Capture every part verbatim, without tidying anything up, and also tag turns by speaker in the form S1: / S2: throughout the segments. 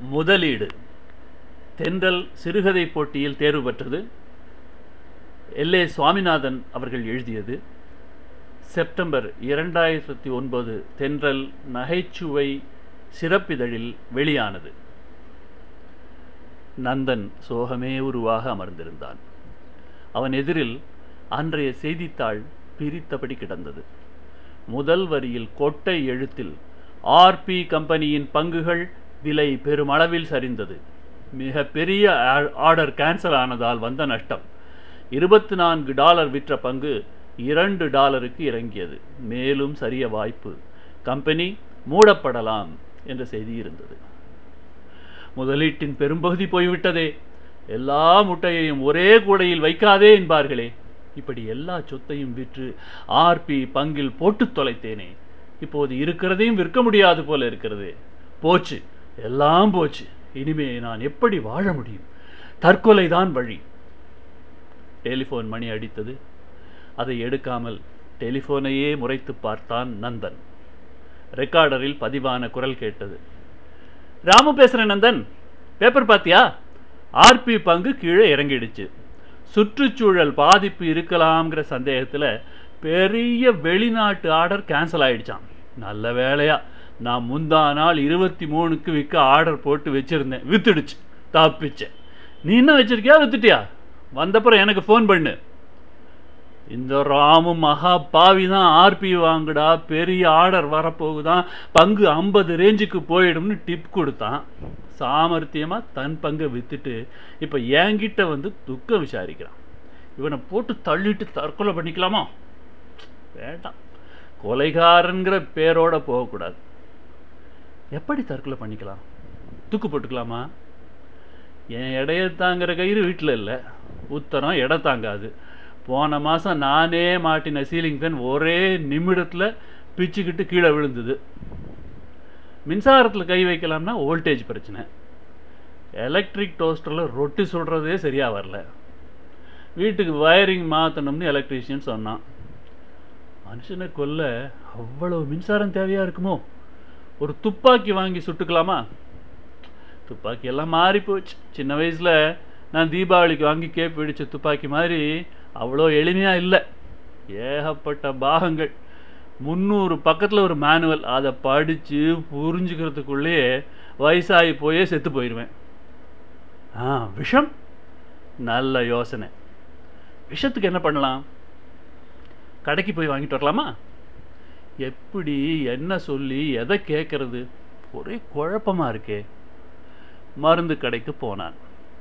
S1: முதலீடு தென்றல் சிறுகதை போட்டியில் தேர்வு பெற்றது. எல். ஏ. சுவாமிநாதன் அவர்கள் எழுதியது. செப்டம்பர் இரண்டாயிரத்தி ஒன்பது தென்றல் நகைச்சுவை சிறப்பிதழில் வெளியானது. நந்தன் சோகமே உருவாக அமர்ந்திருந்தான். அவன் எதிரில் அன்றைய செய்தித்தாள் பிரித்தபடி கிடந்தது. முதல் வரியில் கொட்டை எழுத்தில் ஆர் பி கம்பெனியின் பங்குகள் விலை பெருமளவில் சரிந்தது. மிக பெரிய ஆர்டர் கேன்சல் ஆனதால் வந்த நஷ்டம். இருபத்தி நான்கு டாலர் விற்ற பங்கு இரண்டு டாலருக்கு இறங்கியது. மேலும் சரிய வாய்ப்பு, கம்பெனி மூடப்படலாம் என்ற செய்தி இருந்தது. முதலீட்டின் பெரும்பகுதி போய்விட்டதே, எல்லா முட்டையையும் ஒரே கூடையில் வைக்காதே என்பார்களே, இப்படி எல்லா சொத்தையும் விற்று ஆர்பி பங்கில் போட்டு தொலைத்தேனே, இப்போது இருக்கிறதையும் விற்க முடியாது போல இருக்கிறது. போச்சு, எல்லாம் போச்சு. இனிமே நான் எப்படி வாழ முடியும்? தற்கொலைதான் வழி. டெலிஃபோன் மணி அடித்தது. அதை எடுக்காமல் டெலிஃபோனையே முறைத்து பார்த்தான் நந்தன். ரெக்கார்டரில் பதிவான குரல் கேட்டது. ராமு பேசுகிறேன் நந்தன், பேப்பர் பாத்தியா? ஆர்பி பங்கு கீழே இறங்கிடுச்சு. சுற்றுச்சூழல் பாதிப்பு இருக்கலாம்ங்கிற சந்தேகத்தில் பெரிய வெளிநாட்டு ஆர்டர் கேன்சல் ஆகிடுச்சான். நல்ல வேலையா நான் முந்தா நாள் இருபத்தி மூணுக்கு விற்க ஆர்டர் போட்டு வச்சுருந்தேன். வித்துடுச்சு, தப்பிச்சேன். நீ என்ன வச்சுருக்கியா, வித்துட்டியா? வந்தப்புறம் எனக்கு ஃபோன் பண்ணு. இந்த ராமு மகா பாவி தான் ஆர்பி வாங்குடா, பெரிய ஆர்டர் வரப்போகுதான், பங்கு ஐம்பது ரேஞ்சுக்கு போயிடும்னு டிப் கொடுத்தான். சாமர்த்தியமாக தன் பங்கை விற்றுட்டு இப்போ என்கிட்ட வந்து துக்கம் விசாரிக்கிறான். இவனை போட்டு தள்ளிட்டு தற்கொலை பண்ணிக்கலாமா? வேண்டாம், கொலைகாரங்கிற பேரோட போகக்கூடாது. எப்படி தற்கொலை பண்ணிக்கலாம்? தூக்கு போட்டுக்கலாமா? என் எடைய தாங்கிற கயிறு வீட்டில் இல்லை. உத்தரம் எடை தாங்காது. போன மாதம் நானே மாட்டின சீலிங் ஃபேன் ஒரே நிமிடத்தில் பிச்சுக்கிட்டு கீழே விழுந்தது. மின்சாரத்தில் கை வைக்கலாம்னா வோல்டேஜ் பிரச்சனை. எலக்ட்ரிக் டோஸ்டரில் ரொட்டி சுடுறதே சரியாக வரல. வீட்டுக்கு வயரிங் மாற்றணும்னு எலக்ட்ரீஷியன் சொன்னான். மனுஷனை கொல்ல அவ்வளவு மின்சாரம் தேவையாக இருக்குமோ? ஒரு துப்பாக்கி வாங்கி சுட்டுக்கலாமா? துப்பாக்கி எல்லாம் மாறி போச்சு. சின்ன வயசில் நான் தீபாவளிக்கு வாங்கி கேப் பிடிச்ச துப்பாக்கி மாதிரி அவ்வளோ எளிமையாக இல்லை. ஏகப்பட்ட பாகங்கள், முந்நூறு பக்கத்தில் ஒரு மேனுவல். அதை படித்து புரிஞ்சுக்கிறதுக்குள்ளேயே வயசாகி போயே செத்து போயிடுவேன். ஆ, விஷம் நல்ல யோசனை. விஷத்துக்கு என்ன பண்ணலாம்? கடைக்கு போய் வாங்கிட்டு வரலாமா? எப்படி, என்ன சொல்லி, எதை கேட்கறது? ஒரே குழப்பமாக இருக்கே. மருந்து கடைக்கு போனான்.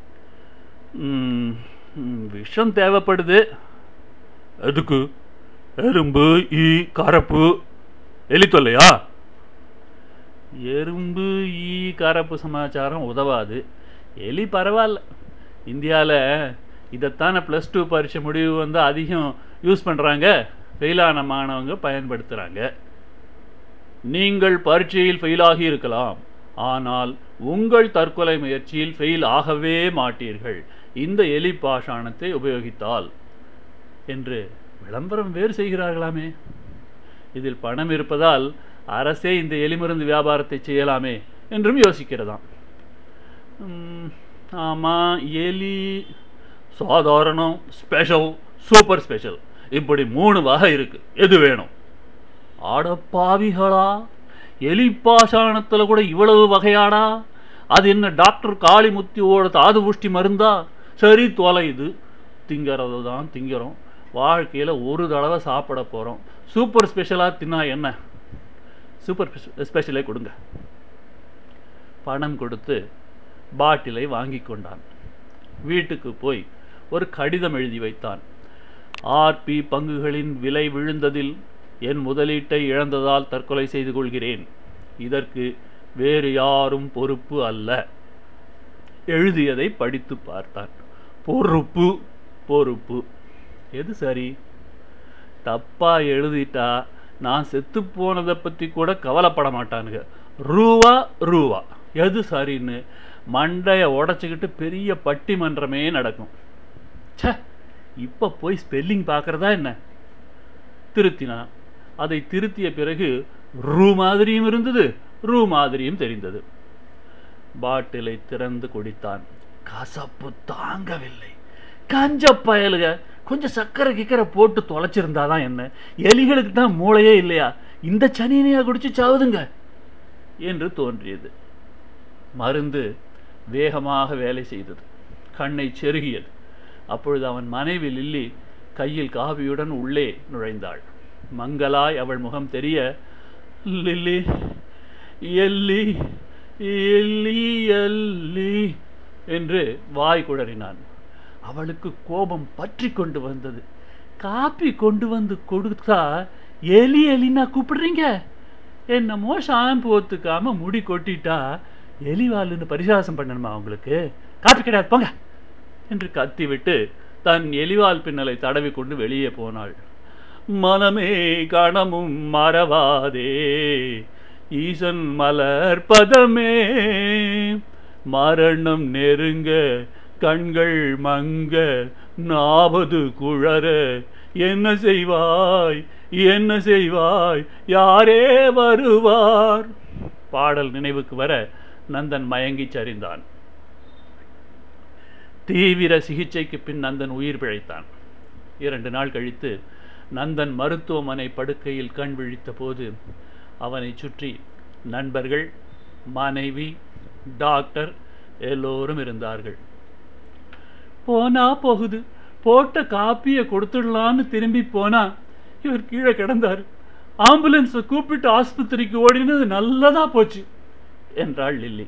S1: விஷம் தேவைப்படுது. எதுக்கு? எறும்பு, ஈ, கரப்பு, எலி தொல்லையா? எறும்பு, ஈ, கரப்பு சமாச்சாரம் உதவாது. எலி பரவாயில்ல. இந்தியாவில் இதைத்தானே ப்ளஸ் டூ பரீட்சை முடிவு வந்து அதிகம் யூஸ் பண்ணுறாங்க. ஃபெயிலான மாணவங்க பயன்படுத்துகிறாங்க. நீங்கள் பரீட்சையில் ஃபெயிலாகி இருக்கலாம், ஆனால் உங்கள் தற்கொலை முயற்சியில் ஃபெயில் ஆகவே மாட்டீர்கள் இந்த எலி பாஷாணத்தை உபயோகித்தால் என்று விளம்பரம் வேறு செய்கிறார்களாமே. இதில் பணம் இருப்பதால் அரசே இந்த எலிமருந்து வியாபாரத்தை செய்யலாமே என்றும் யோசிக்கிறதாம். ஆமாம், எலி சாதாரணம், ஸ்பெஷல், சூப்பர் ஸ்பெஷல், இப்படி மூணு வகை இருக்கு. எது வேணும்? ஆடப்பாவிகளா, எலி பாஷாணத்தில் கூட இவ்வளவு வகையாடா? அது என்ன டாக்டர் காளிமுத்தியோட தாது புஷ்டி மருந்தா? சரி தொலைது, திங்கிறது தான் திங்கிறோம். வாழ்க்கையில் ஒரு தடவை சாப்பிட போகிறோம். சூப்பர் ஸ்பெஷலாக தின்னா என்ன? சூப்பர் ஸ்பெஷலே கொடுங்க. பணம் கொடுத்து பாட்டிலை வாங்கி கொண்டான். வீட்டுக்கு போய் ஒரு கடிதம் எழுதி வைத்தான். ஆர்பி பங்குகளின் விலை விழுந்ததில் என் முதலீட்டை இழந்ததால் தற்கொலை செய்து கொள்கிறேன். இதற்கு வேறு யாரும் பொறுப்பு அல்ல. எழுதியதை படித்து பார்த்தான். பொறுப்பு பொறுப்பு எது சரி? தப்பா எழுதிட்டா நான் செத்து போனதை பற்றி கூட கவலைப்பட மாட்டானுங்க. ரூவா ரூவா எது சரின்னு மண்டையை உடச்சிக்கிட்டு பெரிய பட்டிமன்றமே நடக்கும். சே, இப்போ போய் ஸ்பெல்லிங் பார்க்குறதா என்ன? திருத்தினான். அதை திருத்திய பிறகு ரூ மாதிரியும் இருந்தது, ரூ மாதிரியும் தெரிந்தது. பாட்டிலை திறந்து குடித்தான். கசப்பு தாங்கவில்லை. கஞ்ச பயலுக, கொஞ்சம் சக்கரை கிக்கரை போட்டு தொலைச்சிருந்தாதான் என்ன, எலிகளுக்கு தான் மூளையே இல்லையா, இந்த சனியனையா குடிச்சு சாவுதுங்க என்று தோன்றியது. மருந்து வேகமாக வேலை செய்தது. கண்ணை செருகியது. அப்பொழுது அவன் மனைவி லில்லி கையில் காவியுடன் உள்ளே நுழைந்தாள். மங்களாய் அவள் முகம் தெரிய, லில்லி, எல்லி எல்லி எல்லி என்று வாய் குழறினான். அவளுக்கு கோபம் பற்றி கொண்டு வந்தது. காப்பி கொண்டு வந்து கொடுத்தா எலி எலின்னா கூப்பிடுறீங்க, என்னமோ ஷாம்பு ஒத்துக்காம முடி கொட்டிட்டா எலிவாளுன்னு பரிசாசம் பண்ணணுமா உங்களுக்கு? காப்பி கிடையாது போங்க என்று கத்திவிட்டு தன் எலிவால் பின்னலை தடவி கொண்டு வெளியே போனாள். மனமே கணமும் மறவாதே ஈசன் மலர் பதமே, மரணம் நெருங்க கண்கள் மங்க நாவது குழற, என்ன செய்வாய் என்ன செய்வாய் யாரே வருவார். பாடல் நினைவுக்கு வர நந்தன் மயங்கி சரிந்தான். தீவிர சிகிச்சைக்கு பின் நந்தன் உயிர் பிழைத்தான். இரண்டு நாள் கழித்து நந்தன் மருத்துவமனை படுக்கையில் கண் விழித்த போது அவனை சுற்றி நண்பர்கள், மனைவி, டாக்டர் எல்லோரும் இருந்தார்கள். போனா போகுது, போட்ட காப்பியை கொடுத்துடலான்னு திரும்பி போனா இவர் கீழே கிடந்தார். ஆம்புலன்ஸை கூப்பிட்டு ஆஸ்பத்திரிக்கு ஓடினது நல்லதா போச்சு என்றாள் லில்லி.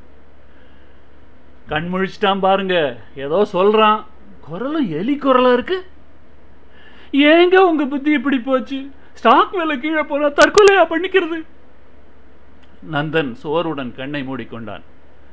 S1: கண் முழிச்சிட்டான் பாருங்க, ஏதோ சொல்றான், குரலும் எலி குரலா இருக்கு. ஏங்க உங்க புத்தி இப்படி போச்சு? ஸ்டாக் விலை கீழே போனா தற்கொலையா பண்ணிக்கிறது? நந்தன் சோருடன் கண்ணை மூடிக்கொண்டான்.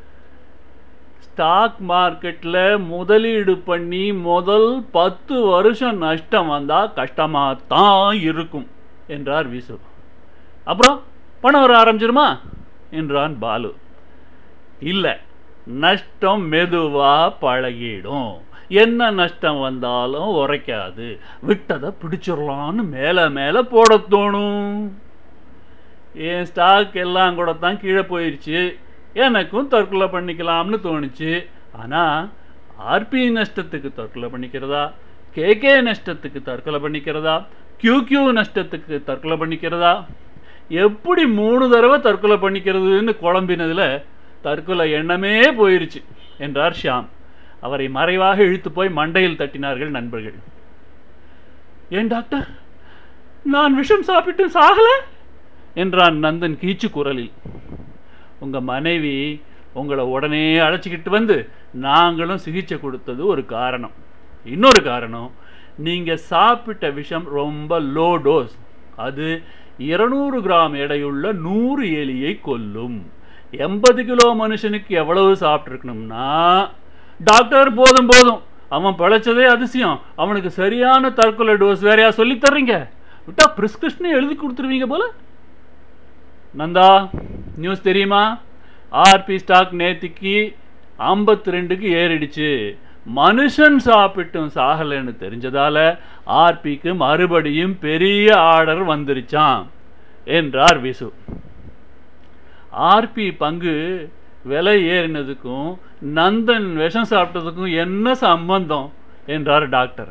S1: ஸ்டாக் மார்க்கெட்ல முதலீடு பண்ணி முதல் பத்து வருஷம் நஷ்டம் வந்தா கஷ்டமாத்தான் இருக்கும் என்றார் விசு. அப்புறம் பணம் வர ஆரம்பிச்சிருமா என்றான் பாலு. இல்ல, நஷ்டம் மெதுவா பழகிடும். என்ன நஷ்டம் வந்தாலும் உரைக்காது. விட்டதை பிடிச்சிடலான்னு மேல மேல போட தோணும். என் ஸ்டாக் எல்லாம் கூட தான் கீழே போயிடுச்சு. எனக்கும் தற்கொலை பண்ணிக்கலாம்னு தோணுச்சு. ஆனால் ஆர்பி நஷ்டத்துக்கு தற்கொலை பண்ணிக்கிறதா, கேகே நஷ்டத்துக்கு தற்கொலை பண்ணிக்கிறதா, கியூக்யூ நஷ்டத்துக்கு தற்கொலை பண்ணிக்கிறதா, எப்படி மூணு தடவை தற்கொலை பண்ணிக்கிறதுன்னு குழம்பினதுல தற்கொலை எண்ணமே போயிருச்சு என்றார் ஷியாம். அவரை மறைவாக இழுத்து போய் மண்டையில் தட்டினார்கள் நண்பர்கள். ஏன் டாக்டர், நான் விஷம் சாப்பிட்டு சாகல என்றான் நந்தன் கீச்சு குரலில். உங்க மனைவி உங்களை உடனே அழைச்சிக்கிட்டு வந்து நாங்களும் சிகிச்சை கொடுத்தது ஒரு காரணம். இன்னொரு காரணம், நீங்க சாப்பிட்ட விஷம் ரொம்ப லோ டோஸ். அது இருநூறு கிராம் எடையுள்ள நூறு எலியை கொல்லும். எண்பது கிலோ மனுஷனுக்கு எவ்வளவு சாப்பிட்ருக்கணும்னா, டாக்டர் போதும் போதும், அவன் பிழைச்சதே அதிசயம், அவனுக்கு சரியான தற்கொலை டோஸ் வேறையா சொல்லி தர்றீங்க, விட்டா பிரிஸ்கிரிப்ஷனே எழுதி கொடுத்துருவீங்க போல. நந்தா, நியூஸ் தெரியுமா? ஆர்பி ஸ்டாக் நேத்திக்கு ஐம்பத்தி ரெண்டுக்கு ஏறிடுச்சு. மனுஷன் சாப்பிட்டும் சாகலைன்னு தெரிஞ்சதால ஆர்பிக்கு மறுபடியும் பெரிய ஆர்டர் வந்துருச்சான் என்றார் விசு. ஆர்பி பங்கு விலை ஏறினதுக்கும் நந்தன் விஷம் சாப்பிட்டதுக்கும் என்ன சம்பந்தம் என்றார் டாக்டர்.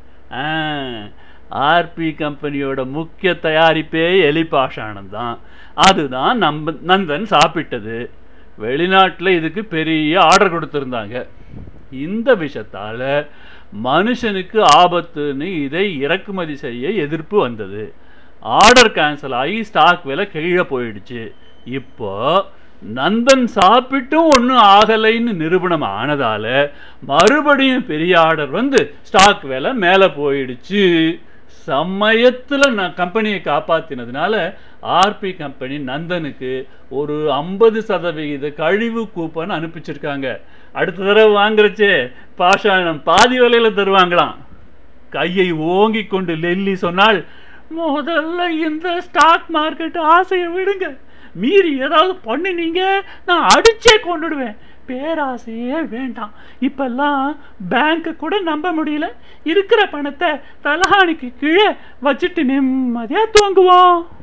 S1: ஆர்பி கம்பெனியோட முக்கிய தயாரிப்பே எலி பாஷாணம் தான். அதுதான் நம்ப நந்தன் சாப்பிட்டது. வெளிநாட்டில் இதுக்கு பெரிய ஆர்டர் கொடுத்துருந்தாங்க. இந்த விஷயத்தால் மனுஷனுக்கு ஆபத்துன்னு இதை இறக்குமதி செய்ய எதிர்ப்பு வந்தது. ஆர்டர் கேன்சல் ஆகி ஸ்டாக் விலை கீழே போயிடுச்சு. இப்போ நந்தன் சாப்பிட்டும் ஒன்றும் ஆகலைன்னு நிரூபணம் ஆனதால மறுபடியும் பெரிய ஆர்டர் வந்து ஸ்டாக் விலை மேலே போயிடுச்சு. சமயத்தில் நான் கம்பெனியை காப்பாற்றினதுனால ஆர்பி கம்பெனி நந்தனுக்கு ஒரு ஐம்பது சதவிகித கழிவு கூப்பன் அனுப்பிச்சிருக்காங்க. அடுத்த தடவை வாங்குறச்சே பாஷாணம் பாதி விலையில தருவாங்களாம். கையை ஓங்கி கொண்டு லெல்லி சொன்னால், முதல்ல இந்த ஸ்டாக் மார்க்கெட் ஆசையை விடுங்க, மீறி ஏதாவது பண்ணினீங்க நான் அடிச்சே கொண்டுடுவேன். பேராசையே வேண்டாம். இப்பெல்லாம் பேங்க் கூட நம்ப முடியல. இருக்கிற பணத்தை தலகாணிக்கு கீழே வச்சுட்டு நிம்மதியா தூங்குவோம்.